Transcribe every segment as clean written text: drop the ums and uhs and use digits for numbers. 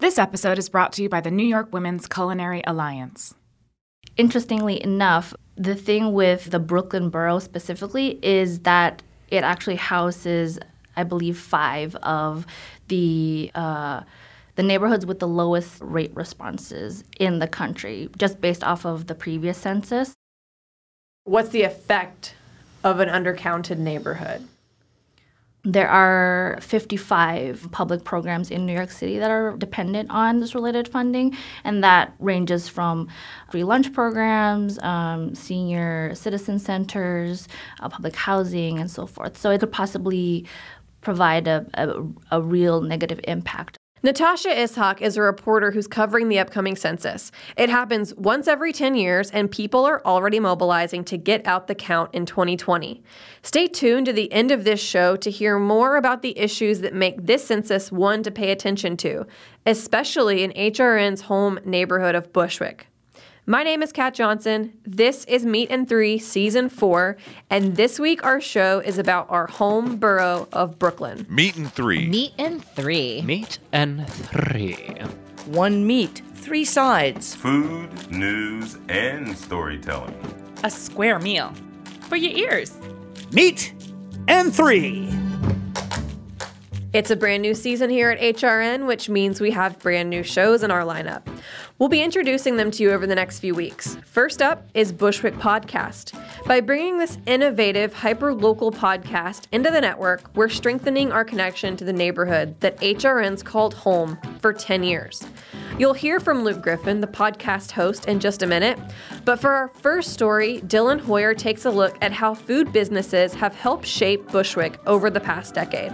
This episode is brought to you by the New York Women's Culinary Alliance. Interestingly enough, the thing with the Brooklyn borough specifically is that it actually houses, I believe, 5 of the neighborhoods with the lowest rate responses in the country, just based off of the previous census. What's the effect of an undercounted neighborhood? There are 55 public programs in New York City that are dependent on this related funding, and that ranges from free lunch programs, senior citizen centers, public housing, and so forth. So it could possibly provide a real negative impact. Natasha Ishak is a reporter who's covering the upcoming census. It happens once every 10 years, and people are already mobilizing to get out the count in 2020. Stay tuned to the end of this show to hear more about the issues that make this census one to pay attention to, especially in HRN's home neighborhood of Bushwick. My name is Kat Johnson. This is Meat and 3, Season 4, and this week our show is about our home borough of Brooklyn. Meat and 3. Meat and 3. Meat and 3. One meat, 3 sides. Food, news, and storytelling. A square meal for your ears. Meat and 3. It's a brand new season here at HRN, which means we have brand new shows in our lineup. We'll be introducing them to you over the next few weeks. First up is Bushwick Podcast. By bringing this innovative, hyper-local podcast into the network, we're strengthening our connection to the neighborhood that HRN's called home for 10 years. You'll hear from Luke Griffin, the podcast host, in just a minute. But for our first story, Dylan Hoyer takes a look at how food businesses have helped shape Bushwick over the past decade.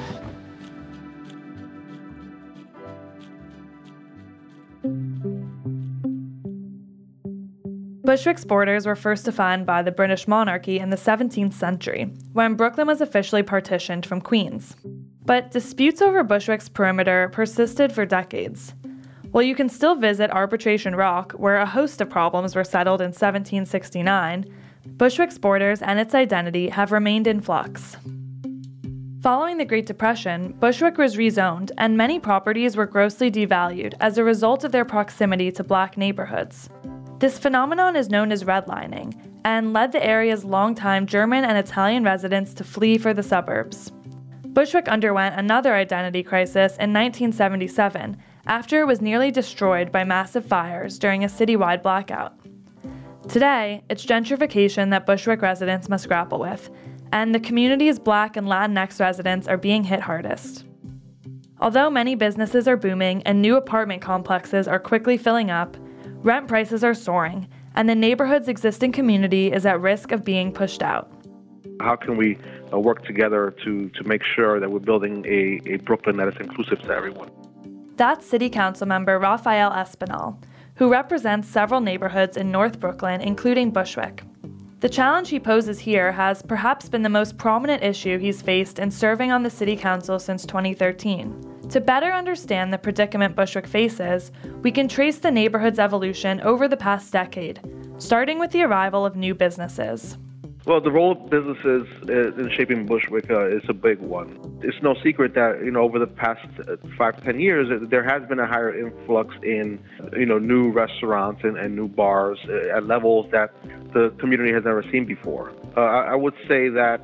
Bushwick's borders were first defined by the British monarchy in the 17th century, when Brooklyn was officially partitioned from Queens. But disputes over Bushwick's perimeter persisted for decades. While you can still visit Arbitration Rock, where a host of problems were settled in 1769, Bushwick's borders and its identity have remained in flux. Following the Great Depression, Bushwick was rezoned, and many properties were grossly devalued as a result of their proximity to black neighborhoods. This phenomenon is known as redlining, and led the area's longtime German and Italian residents to flee for the suburbs. Bushwick underwent another identity crisis in 1977, after it was nearly destroyed by massive fires during a citywide blackout. Today, it's gentrification that Bushwick residents must grapple with, and the community's Black and Latinx residents are being hit hardest. Although many businesses are booming and new apartment complexes are quickly filling up, rent prices are soaring, and the neighborhood's existing community is at risk of being pushed out. How can we work together to make sure that we're building a Brooklyn that is inclusive to everyone? That's City Council member Raphael Espinal, who represents several neighborhoods in North Brooklyn, including Bushwick. The challenge he poses here has perhaps been the most prominent issue he's faced in serving on the City Council since 2013. To better understand the predicament Bushwick faces, we can trace the neighborhood's evolution over the past decade, starting with the arrival of new businesses. Well, the role of businesses in shaping Bushwick is a big one. It's no secret that, over the past 5 to 10 years, there has been a higher influx in, new restaurants and new bars at levels that the community has never seen before. I would say that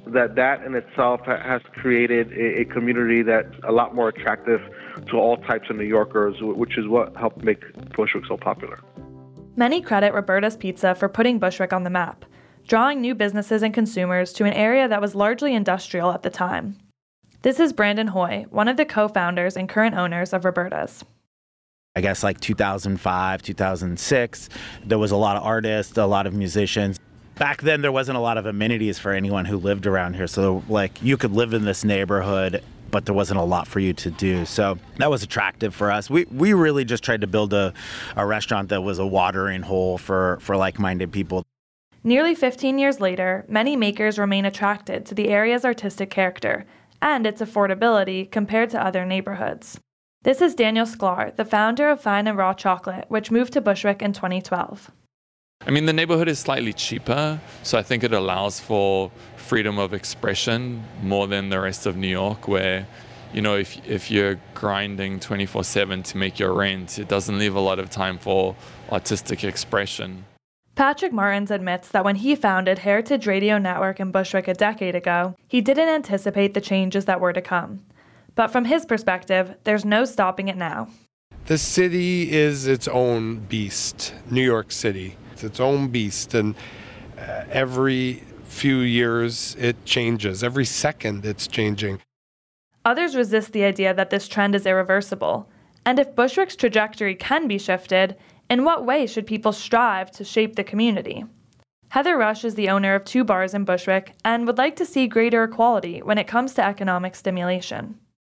in itself has created a community that's a lot more attractive to all types of New Yorkers, which is what helped make Bushwick so popular. Many credit Roberta's Pizza for putting Bushwick on the map, drawing new businesses and consumers to an area that was largely industrial at the time. This is Brandon Hoy, one of the co-founders and current owners of Roberta's. I guess like 2005, 2006, there was a lot of artists, a lot of musicians. Back then, there wasn't a lot of amenities for anyone who lived around here. So, you could live in this neighborhood, but there wasn't a lot for you to do. So that was attractive for us. We really just tried to build a restaurant that was a watering hole for like-minded people. Nearly 15 years later, many makers remain attracted to the area's artistic character and its affordability compared to other neighborhoods. This is Daniel Sklar, the founder of Fine and Raw Chocolate, which moved to Bushwick in 2012. I mean, the neighborhood is slightly cheaper, so I think it allows for freedom of expression more than the rest of New York, where if you're grinding 24/7 to make your rent, it doesn't leave a lot of time for artistic expression. Patrick Martins admits that when he founded Heritage Radio Network in Bushwick a decade ago, he didn't anticipate the changes that were to come. But from his perspective, there's no stopping it now. The city is its own beast. New York City, it's its own beast, and every few years it changes. Every second it's changing. Others resist the idea that this trend is irreversible. And if Bushwick's trajectory can be shifted, in what way should people strive to shape the community? Heather Rush is the owner of 2 bars in Bushwick and would like to see greater equality when it comes to economic stimulation.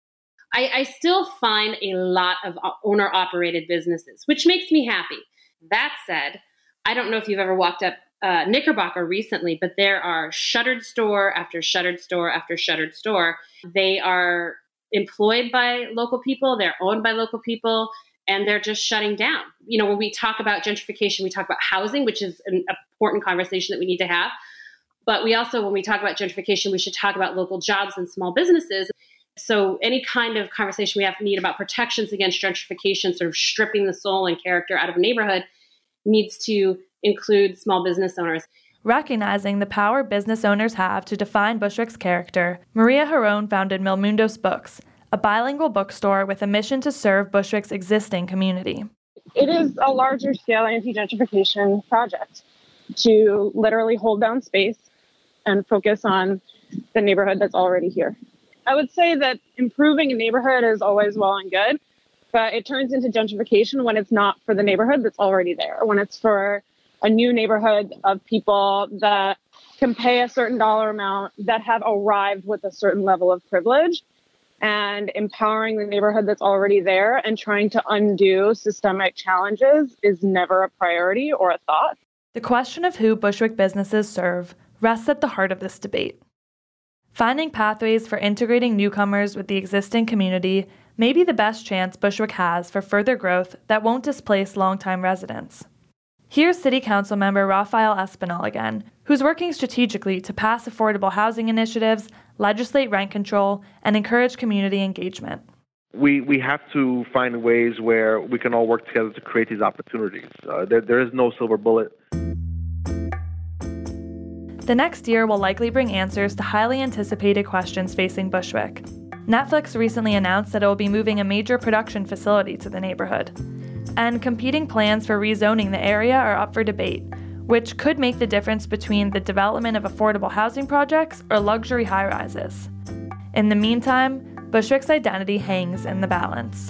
I still find a lot of owner-operated businesses, which makes me happy. That said, I don't know if you've ever walked up Knickerbocker recently, but there are shuttered store after shuttered store after shuttered store. They are employed by local people, they're owned by local people, and they're just shutting down. When we talk about gentrification, we talk about housing, which is an important conversation that we need to have. But we also, when we talk about gentrification, we should talk about local jobs and small businesses. So any kind of conversation we need about protections against gentrification, sort of stripping the soul and character out of a neighborhood, needs to include small business owners. Recognizing the power business owners have to define Bushwick's character, Maria Harone founded Milmundos Books, a bilingual bookstore with a mission to serve Bushwick's existing community. It is a larger scale anti-gentrification project to literally hold down space and focus on the neighborhood that's already here. I would say that improving a neighborhood is always well and good, but it turns into gentrification when it's not for the neighborhood that's already there, when it's for a new neighborhood of people that can pay a certain dollar amount, that have arrived with a certain level of privilege, and empowering the neighborhood that's already there and trying to undo systemic challenges is never a priority or a thought. The question of who Bushwick businesses serve rests at the heart of this debate. Finding pathways for integrating newcomers with the existing community may be the best chance Bushwick has for further growth that won't displace longtime residents. Here's City Council member Rafael Espinal again, who's working strategically to pass affordable housing initiatives, legislate rent control, and encourage community engagement. We have to find ways where we can all work together to create these opportunities. There is no silver bullet. The next year will likely bring answers to highly anticipated questions facing Bushwick. Netflix recently announced that it will be moving a major production facility to the neighborhood. And competing plans for rezoning the area are up for debate, which could make the difference between the development of affordable housing projects or luxury high-rises. In the meantime, Bushwick's identity hangs in the balance.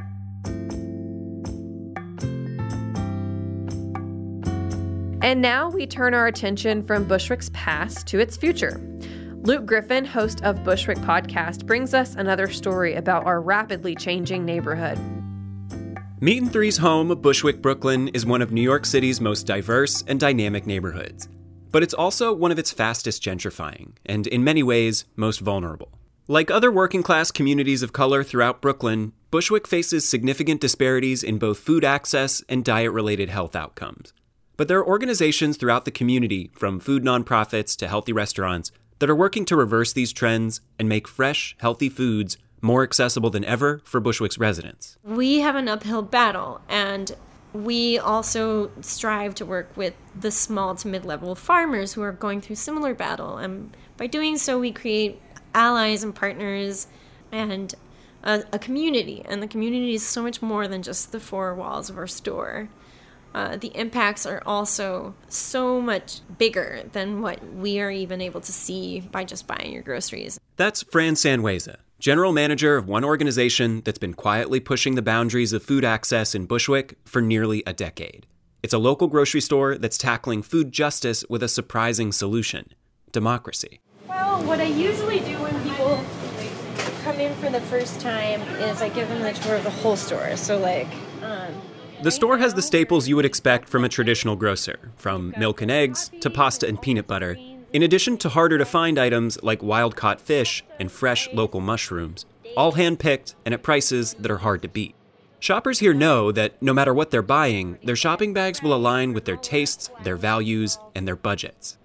And now we turn our attention from Bushwick's past to its future. Luke Griffin, host of Bushwick Podcast, brings us another story about our rapidly changing neighborhood. Meat and Three's home, Bushwick, Brooklyn, is one of New York City's most diverse and dynamic neighborhoods. But it's also one of its fastest gentrifying, and in many ways, most vulnerable. Like other working-class communities of color throughout Brooklyn, Bushwick faces significant disparities in both food access and diet-related health outcomes. But there are organizations throughout the community, from food nonprofits to healthy restaurants, that are working to reverse these trends and make fresh, healthy foods more accessible than ever for Bushwick's residents. We have an uphill battle, and we also strive to work with the small to mid-level farmers who are going through similar battle. And by doing so, we create allies and partners and a community. And the community is so much more than just the 4 walls of our store. The impacts are also so much bigger than what we are even able to see by just buying your groceries. That's Fran Sanhueza, general manager of one organization that's been quietly pushing the boundaries of food access in Bushwick for nearly a decade. It's a local grocery store that's tackling food justice with a surprising solution: democracy. Well, what I usually do when people come in for the first time is I give them the tour of the whole store. So the store has the staples you would expect from a traditional grocer, from milk and eggs to pasta and peanut butter, in addition to harder-to-find items like wild-caught fish and fresh local mushrooms, all hand-picked and at prices that are hard to beat. Shoppers here know that no matter what they're buying, their shopping bags will align with their tastes, their values, and their budgets.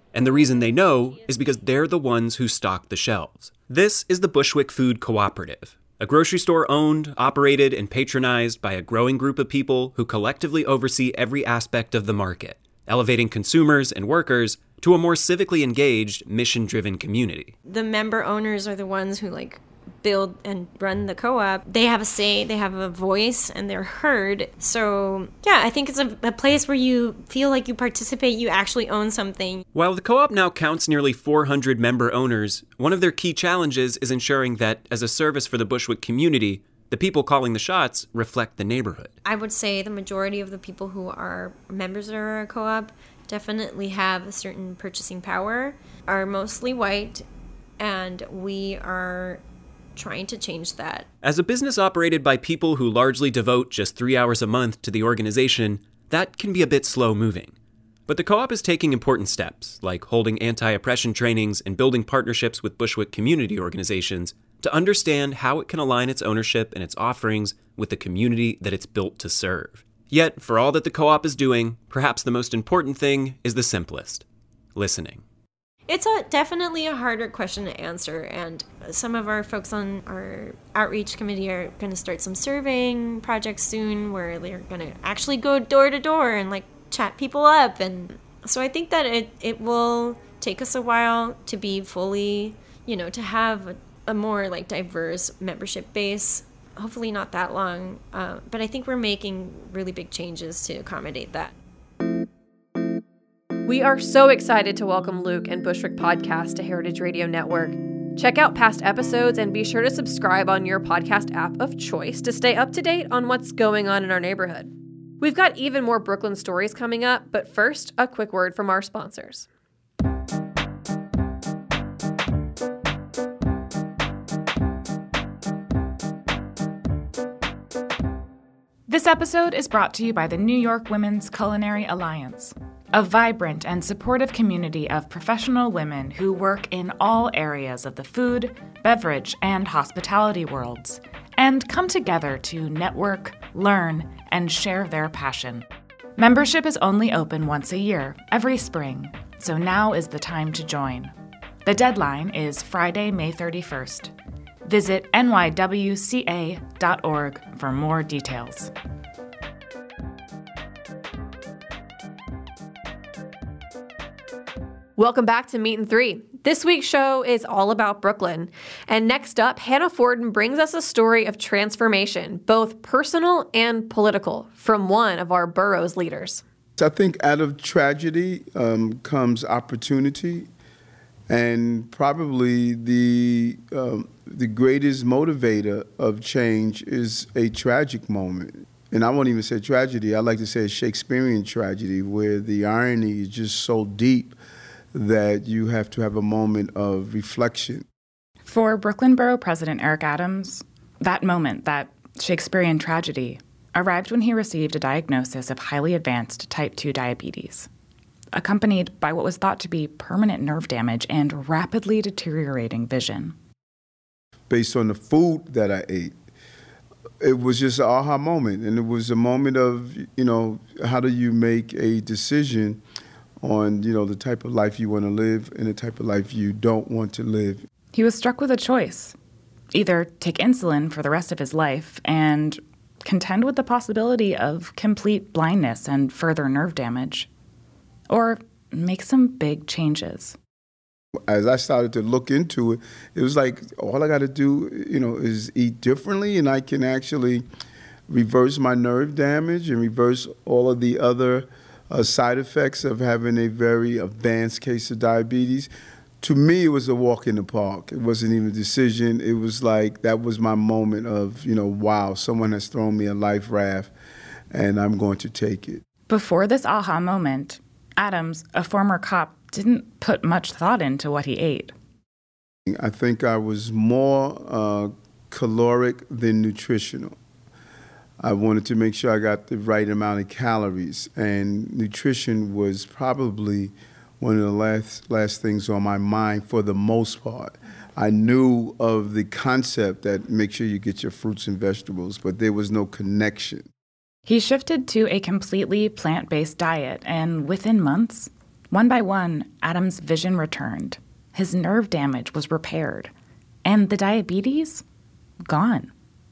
And the reason they know is because they're the ones who stock the shelves. This is the Bushwick Food Cooperative, a grocery store owned, operated, and patronized by a growing group of people who collectively oversee every aspect of the market, elevating consumers and workers to a more civically engaged, mission-driven community. The member owners are the ones who build and run the co-op. They have a say, they have a voice, and they're heard. So yeah, I think it's a place where you feel like you participate, you actually own something. While the co-op now counts nearly 400 member owners, one of their key challenges is ensuring that, as a service for the Bushwick community, the people calling the shots reflect the neighborhood. I would say the majority of the people who are members of our co-op definitely have a certain purchasing power, are mostly white, and we are trying to change that. As a business operated by people who largely devote just 3 hours a month to the organization, that can be a bit slow-moving. But the co-op is taking important steps, like holding anti-oppression trainings and building partnerships with Bushwick community organizations to understand how it can align its ownership and its offerings with the community that it's built to serve. Yet, for all that the co-op is doing, perhaps the most important thing is the simplest: listening. It's definitely a harder question to answer, and some of our folks on our outreach committee are going to start some surveying projects soon where they're going to actually go door to door and chat people up. And so I think that it will take us a while to be fully, to have a more diverse membership base. Hopefully not that long, but I think we're making really big changes to accommodate that. We are so excited to welcome Luke and Bushwick Podcast to Heritage Radio Network. Check out past episodes and be sure to subscribe on your podcast app of choice to stay up to date on what's going on in our neighborhood. We've got even more Brooklyn stories coming up, but first, a quick word from our sponsors. This episode is brought to you by the New York Women's Culinary Alliance, a vibrant and supportive community of professional women who work in all areas of the food, beverage, and hospitality worlds, and come together to network, learn, and share their passion. Membership is only open once a year, every spring, so now is the time to join. The deadline is Friday, May 31st. Visit nywca.org for more details. Welcome back to Meat and Three. This week's show is all about Brooklyn. And next up, Hannah Forden brings us a story of transformation, both personal and political, from one of our borough's leaders. I think out of tragedy comes opportunity, and probably the greatest motivator of change is a tragic moment. And I won't even say tragedy, I like to say a Shakespearean tragedy where the irony is just so deep that you have to have a moment of reflection. For Brooklyn Borough President Eric Adams, that moment, that Shakespearean tragedy, arrived when he received a diagnosis of highly advanced type 2 diabetes, accompanied by what was thought to be permanent nerve damage and rapidly deteriorating vision. Based on the food that I ate, it was just an aha moment. And it was a moment of, how do you make a decision on, the type of life you want to live and the type of life you don't want to live. He was struck with a choice. Either take insulin for the rest of his life and contend with the possibility of complete blindness and further nerve damage, or make some big changes. As I started to look into it, it was like all I got to do, is eat differently, and I can actually reverse my nerve damage and reverse all of the other side effects of having a very advanced case of diabetes. To me, it was a walk in the park. It wasn't even a decision. It was like that was my moment of, wow, someone has thrown me a life raft, and I'm going to take it. Before this aha moment, Adams, a former cop, didn't put much thought into what he ate. I think I was more caloric than nutritional. I wanted to make sure I got the right amount of calories, and nutrition was probably one of the last things on my mind for the most part. I knew of the concept that make sure you get your fruits and vegetables, but there was no connection. He shifted to a completely plant-based diet, and within months, One by one, Adams' vision returned. His nerve damage was repaired. And the diabetes? Gone.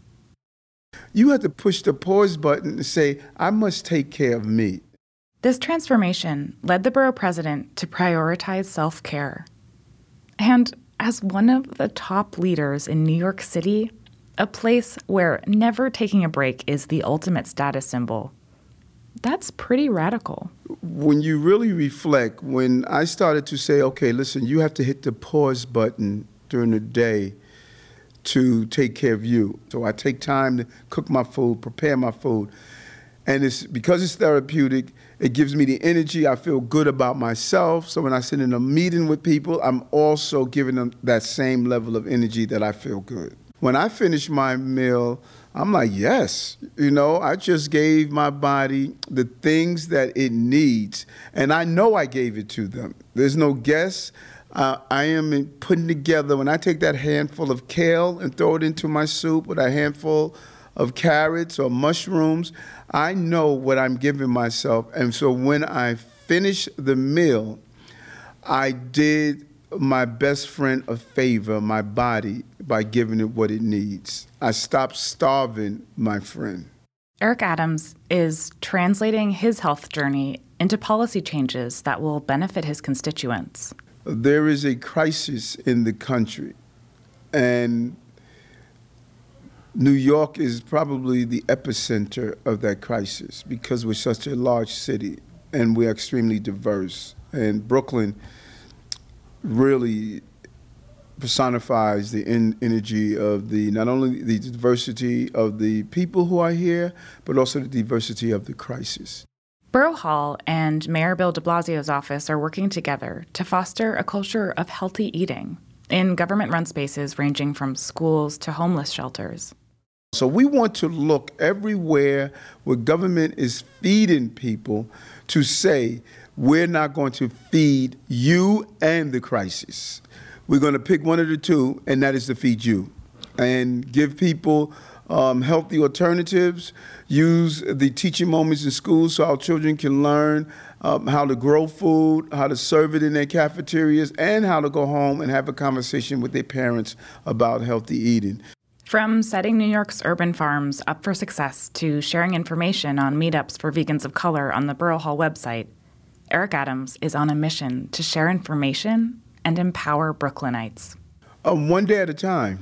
You have to push the pause button and say, I must take care of me. This transformation led the borough president to prioritize self-care. And as one of the top leaders in New York City, a place where never taking a break is the ultimate status symbol, that's pretty radical. When you really reflect, when I started to say, okay, listen, you have to hit the pause button during the day to take care of you. So I take time to cook my food, prepare my food. And because it's therapeutic, it gives me the energy. I feel good about myself. So when I sit in a meeting with people, I'm also giving them that same level of energy that I feel good. When I finish my meal, I'm like, yes, I just gave my body the things that it needs. And I know I gave it to them. There's no guess. I am putting together, when I take that handful of kale and throw it into my soup with a handful of carrots or mushrooms, I know what I'm giving myself. And so when I finish the meal, I did my best friend a favor, my body, by giving it what it needs. I stopped starving my friend. Eric Adams is translating his health journey into policy changes that will benefit his constituents. There is a crisis in the country, and New York is probably the epicenter of that crisis because we're such a large city and we're extremely diverse. And Brooklyn really personifies the energy of not only the diversity of the people who are here, but also the diversity of the crisis. Borough Hall and Mayor Bill de Blasio's office are working together to foster a culture of healthy eating in government-run spaces ranging from schools to homeless shelters. So we want to look everywhere where government is feeding people to say, we're not going to feed you and the crisis. We're going to pick one of the two, and that is to feed you and give people healthy alternatives, use the teaching moments in school so our children can learn how to grow food, how to serve it in their cafeterias, and how to go home and have a conversation with their parents about healthy eating. From setting New York's urban farms up for success to sharing information on meetups for vegans of color on the Borough Hall website, Eric Adams is on a mission to share information and empower Brooklynites. One day at a time.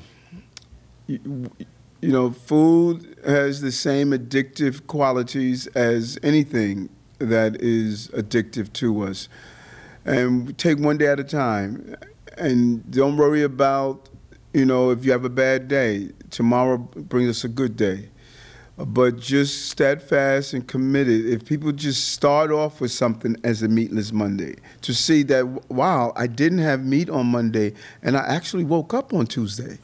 Food has the same addictive qualities as anything that is addictive to us. And we take one day at a time. And don't worry about, if you have a bad day. Tomorrow brings us a good day. But just steadfast and committed. If people just start off with something as a Meatless Monday, to see that, wow, I didn't have meat on Monday, and I actually woke up on Tuesday.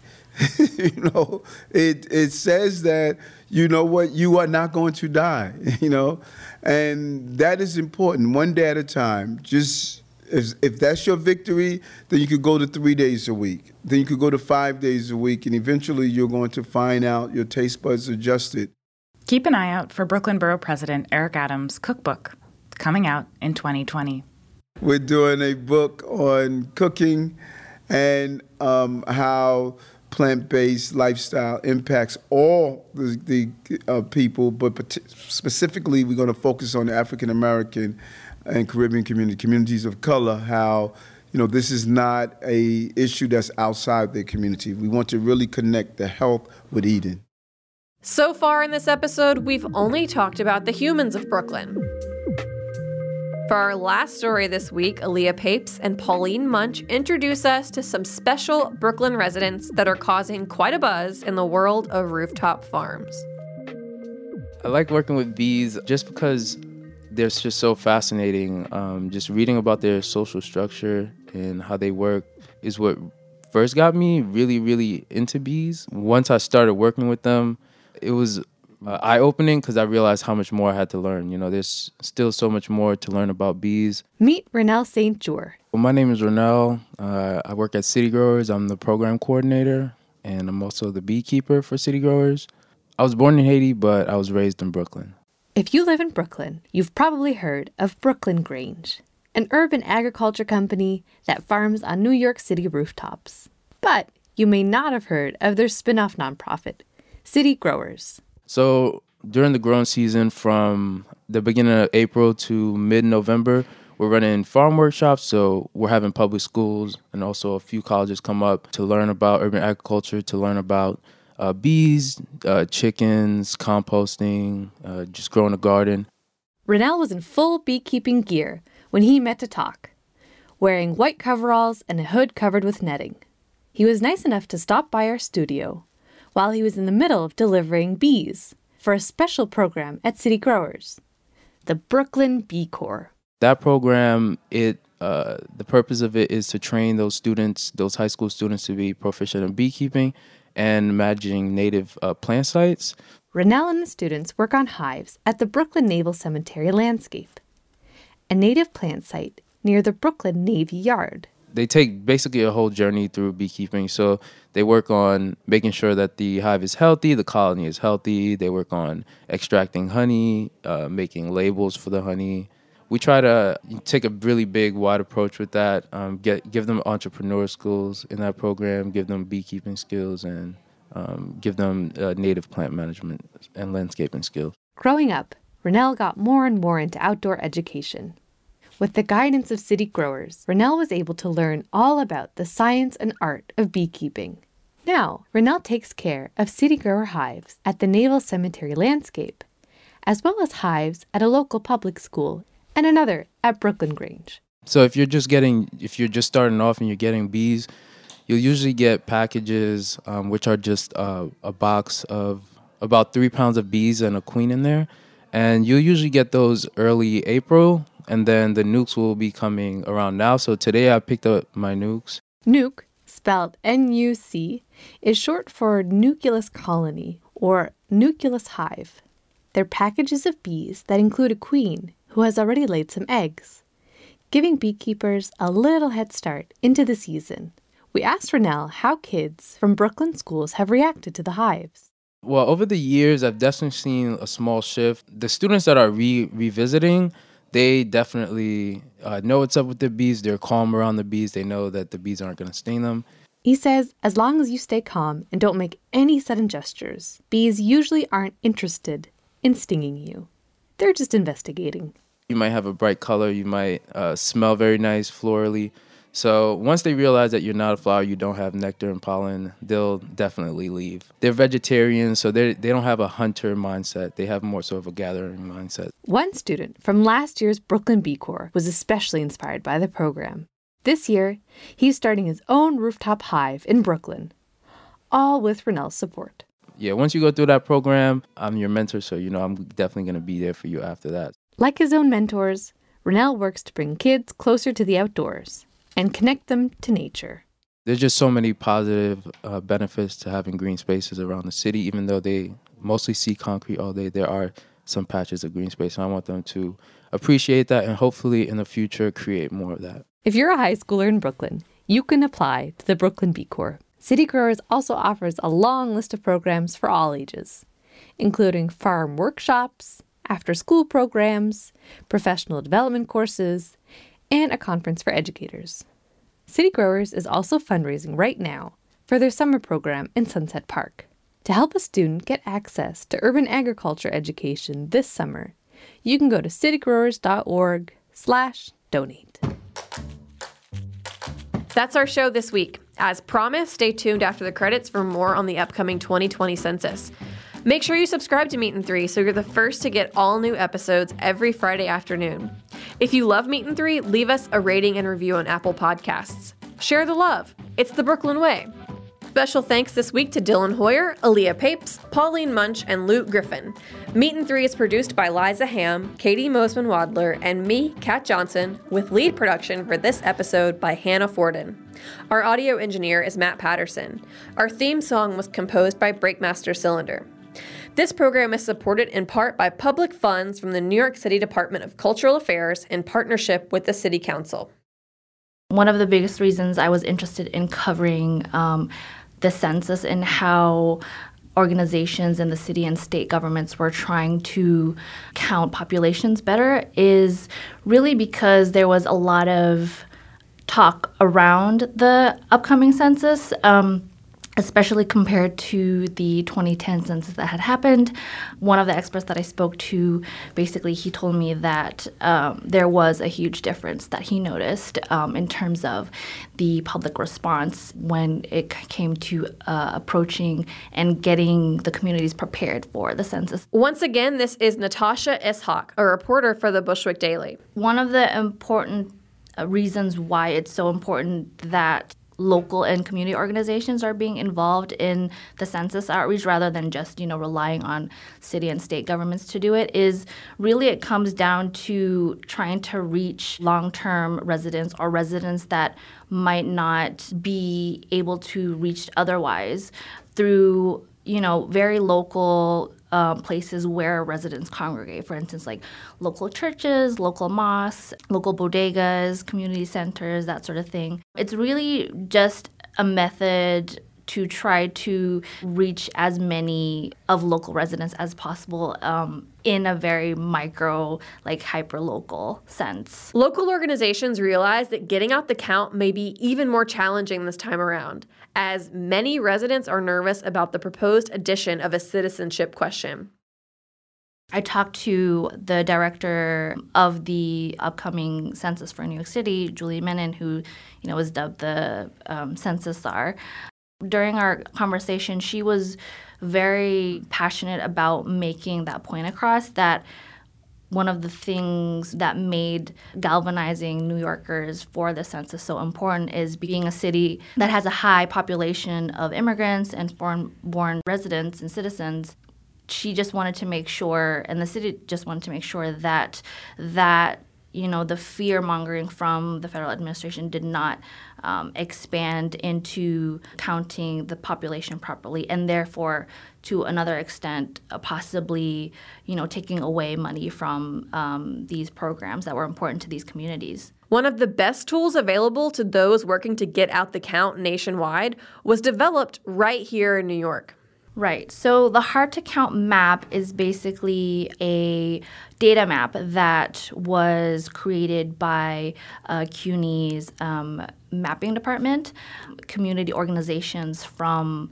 It says that, you are not going to die, and that is important, one day at a time. Just if that's your victory, then you could go to 3 days a week. Then you could go to 5 days a week, and eventually you're going to find out your taste buds adjusted. Keep an eye out for Brooklyn Borough President Eric Adams' cookbook, coming out in 2020. We're doing a book on cooking and how plant-based lifestyle impacts all the people, but specifically we're going to focus on the African-American and Caribbean communities of color, how this is not an issue that's outside their community. We want to really connect the health with eating. So far in this episode, we've only talked about the humans of Brooklyn. For our last story this week, Aaliyah Papes and Pauline Munch introduce us to some special Brooklyn residents that are causing quite a buzz in the world of rooftop farms. I like working with bees just because they're just so fascinating. Just reading about their social structure and how they work is what first got me really, really into bees. Once I started working with them, it was eye-opening because I realized how much more I had to learn. There's still so much more to learn about bees. Meet Ronell St. Jour. Well, my name is Ronell. I work at City Growers. I'm the program coordinator, and I'm also the beekeeper for City Growers. I was born in Haiti, but I was raised in Brooklyn. If you live in Brooklyn, you've probably heard of Brooklyn Grange. an urban agriculture company that farms on New York City rooftops. But you may not have heard of their spin-off nonprofit, City Growers. So during the growing season from the beginning of April to mid-November, we're running farm workshops, so we're having public schools and also a few colleges come up to learn about urban agriculture, to learn about bees, chickens, composting, just growing a garden. Ronell was in full beekeeping gear when he met to talk, wearing white coveralls and a hood covered with netting. He was nice enough to stop by our studio while he was in the middle of delivering bees for a special program at City Growers, the Brooklyn Bee Corps. That program, the purpose of it is to train those students, those high school students, to be proficient in beekeeping and managing native plant sites. Ronell and the students work on hives at the Brooklyn Naval Cemetery landscape, a native plant site near the Brooklyn Navy Yard. They take basically a whole journey through beekeeping. So they work on making sure that the hive is healthy, the colony is healthy. They work on extracting honey, making labels for the honey. We try to take a really big, wide approach with that, give them entrepreneur skills in that program, give them beekeeping skills, and give them native plant management and landscaping skills. Growing up, Ronell got more and more into outdoor education. With the guidance of City Growers, Ronell was able to learn all about the science and art of beekeeping. Now, Ronell takes care of City Grower hives at the Naval Cemetery landscape, as well as hives at a local public school and another at Brooklyn Grange. So if you're just starting off and you're getting bees, you'll usually get packages, which are just a box of about 3 pounds of bees and a queen in there. And you'll usually get those early April, and then the nukes will be coming around now. So today I picked up my nukes. Nuke, spelled N-U-C, is short for nucleus colony or nucleus hive. They're packages of bees that include a queen who has already laid some eggs, giving beekeepers a little head start into the season. We asked Ronell how kids from Brooklyn schools have reacted to the hives. Well, over the years, I've definitely seen a small shift. The students that are revisiting, they definitely know what's up with the bees. They're calm around the bees. They know that the bees aren't going to sting them. He says as long as you stay calm and don't make any sudden gestures, bees usually aren't interested in stinging you. They're just investigating. You might have a bright color. You might smell very nice florally. So once they realize that you're not a flower, you don't have nectar and pollen, they'll definitely leave. They're vegetarians, so they don't have a hunter mindset. They have more sort of a gathering mindset. One student from last year's Brooklyn Bee Corps was especially inspired by the program. This year, he's starting his own rooftop hive in Brooklyn, all with Ronell's support. Yeah, once you go through that program, I'm your mentor, so I'm definitely going to be there for you after that. Like his own mentors, Ronell works to bring kids closer to the outdoors and connect them to nature. There's just so many positive benefits to having green spaces around the city. Even though they mostly see concrete all day, there are some patches of green space. And I want them to appreciate that and hopefully in the future create more of that. If you're a high schooler in Brooklyn, you can apply to the Brooklyn Bee Corps. City Growers also offers a long list of programs for all ages, including farm workshops, after-school programs, professional development courses, and a conference for educators. City Growers is also fundraising right now for their summer program in Sunset Park. To help a student get access to urban agriculture education this summer, you can go to citygrowers.org/donate. That's our show this week. As promised, stay tuned after the credits for more on the upcoming 2020 census. Make sure you subscribe to Meat and Three so you're the first to get all new episodes every Friday afternoon. If you love Meat and Three, leave us a rating and review on Apple Podcasts. Share the love. It's the Brooklyn way. Special thanks this week to Dylan Hoyer, Aaliyah Papes, Pauline Munch, and Luke Griffin. Meat and Three is produced by Liza Ham, Katie Mosman-Wadler, and me, Kat Johnson, with lead production for this episode by Hannah Forden. Our audio engineer is Matt Patterson. Our theme song was composed by Breakmaster Cylinder. This program is supported in part by public funds from the New York City Department of Cultural Affairs in partnership with the City Council. One of the biggest reasons I was interested in covering the census and how organizations in the city and state governments were trying to count populations better is really because there was a lot of talk around the upcoming census, especially compared to the 2010 census that had happened. One of the experts that I spoke to, basically, he told me that there was a huge difference that he noticed in terms of the public response when it came to approaching and getting the communities prepared for the census. Once again, this is Natasha Ishak, a reporter for the Bushwick Daily. One of the important reasons why it's so important that local and community organizations are being involved in the census outreach rather than just, relying on city and state governments to do it is really it comes down to trying to reach long-term residents or residents that might not be able to reach otherwise through, very local places where residents congregate. For instance, like local churches, local mosques, local bodegas, community centers, that sort of thing. It's really just a method to try to reach as many of local residents as possible in a very micro, hyper-local sense. Local organizations realize that getting out the count may be even more challenging this time around, as many residents are nervous about the proposed addition of a citizenship question. I talked to the director of the upcoming census for New York City, Julie Menon, who, was dubbed the census czar. During our conversation, she was very passionate about making that point across, that one of the things that made galvanizing New Yorkers for the census so important is being a city that has a high population of immigrants and foreign-born residents and citizens. She just wanted to make sure, and the city just wanted to make sure that the fear-mongering from the federal administration did not expand into counting the population properly, and therefore, to another extent, possibly, taking away money from these programs that were important to these communities. One of the best tools available to those working to get out the count nationwide was developed right here in New York. Right. So the Hard to Count map is basically a data map that was created by CUNY's mapping department, community organizations from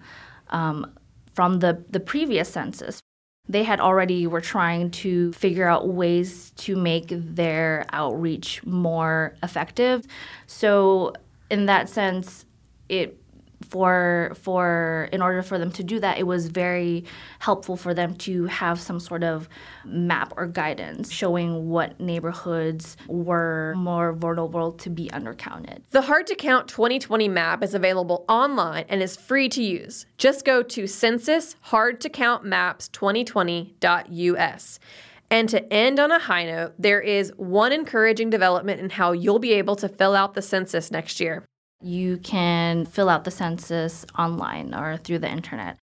the previous census. They had already were trying to figure out ways to make their outreach more effective. So in that sense, in order for them to do that, it was very helpful for them to have some sort of map or guidance showing what neighborhoods were more vulnerable to be undercounted. The Hard to Count 2020 map is available online and is free to use. Just go to censushardtocountmaps2020.us. And to end on a high note, there is one encouraging development in how you'll be able to fill out the census next year. You can fill out the census online or through the internet.